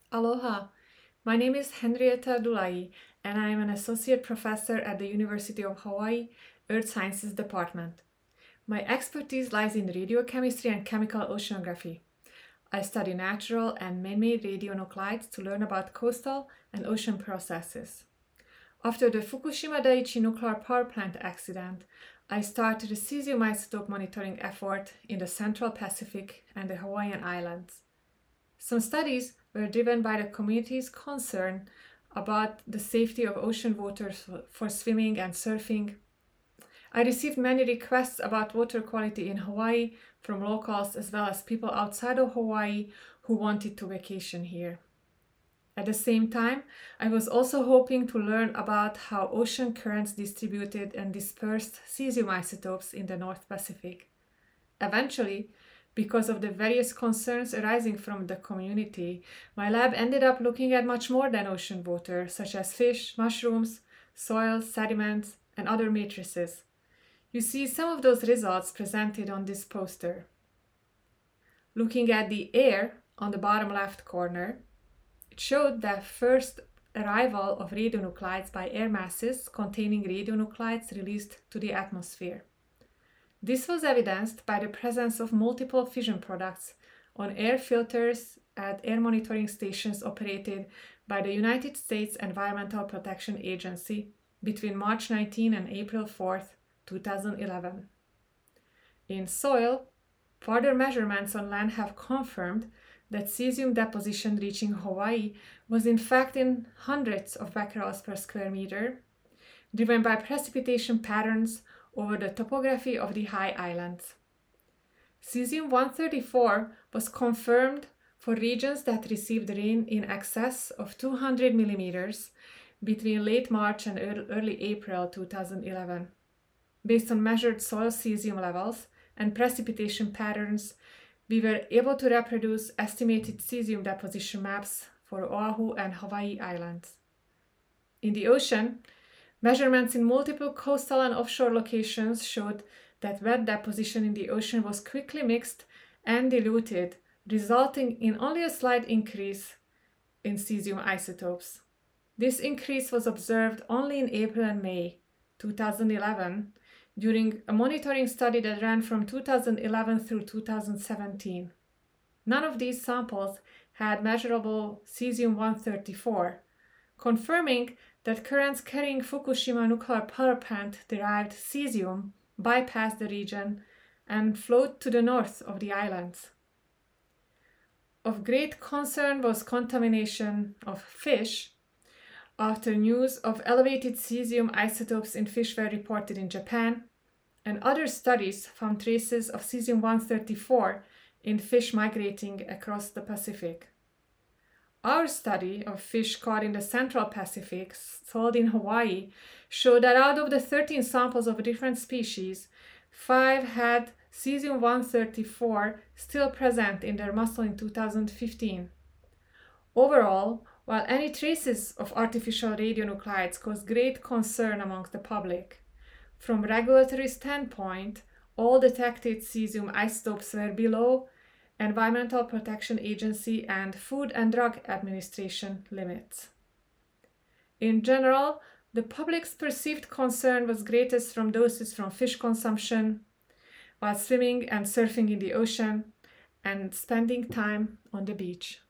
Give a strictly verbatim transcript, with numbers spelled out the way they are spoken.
Aloha! My name is Henrietta Dulai, and I am an associate professor at the University of Hawaii Earth Sciences Department. My expertise lies in radiochemistry and chemical oceanography. I study natural and man-made radionuclides to learn about coastal and ocean processes. After the Fukushima Daiichi nuclear power plant accident, I started a cesium isotope monitoring effort in the Central Pacific and the Hawaiian Islands. Some studies were driven by the community's concern about the safety of ocean waters for swimming and surfing. I received many requests about water quality in Hawaii from locals as well as people outside of Hawaii who wanted to vacation here. At the same time, I was also hoping to learn about how ocean currents distributed and dispersed cesium isotopes in the North Pacific. Eventually, because of the various concerns arising from the community, my lab ended up looking at much more than ocean water, such as fish, mushrooms, soil, sediments, and other matrices. You see some of those results presented on this poster. Looking at the air on the bottom left corner, it showed the first arrival of radionuclides by air masses containing radionuclides released to the atmosphere. This was evidenced by the presence of multiple fission products on air filters at air monitoring stations operated by the United States Environmental Protection Agency between March nineteenth and April fourth, two thousand eleven. In soil, further measurements on land have confirmed that cesium deposition reaching Hawaii was in fact in hundreds of becquerels per square meter, driven by precipitation patterns over the topography of the high islands. Cesium one thirty-four was confirmed for regions that received rain in excess of two hundred millimeters between late March and early April two thousand eleven. Based on measured soil cesium levels and precipitation patterns, we were able to reproduce estimated cesium deposition maps for Oahu and Hawaii Islands. In the ocean, measurements in multiple coastal and offshore locations showed that wet deposition in the ocean was quickly mixed and diluted, resulting in only a slight increase in cesium isotopes. This increase was observed only in April and May two thousand eleven during a monitoring study that ran from two thousand eleven through two thousand seventeen. None of these samples had measurable cesium one thirty-four, confirming that currents carrying Fukushima nuclear power plant derived cesium bypassed the region and flowed to the north of the islands. Of great concern was contamination of fish after news of elevated cesium isotopes in fish were reported in Japan, and other studies found traces of cesium one thirty-four in fish migrating across the Pacific. Our study of fish caught in the Central Pacific, sold in Hawaii, showed that out of the thirteen samples of different species, five had cesium one thirty-four still present in their muscle in two thousand fifteen. Overall, while any traces of artificial radionuclides caused great concern amongst the public, from a regulatory standpoint, all detected cesium isotopes were below Environmental Protection Agency and Food and Drug Administration limits. In general, the public's perceived concern was greatest from doses from fish consumption, while swimming and surfing in the ocean, and spending time on the beach.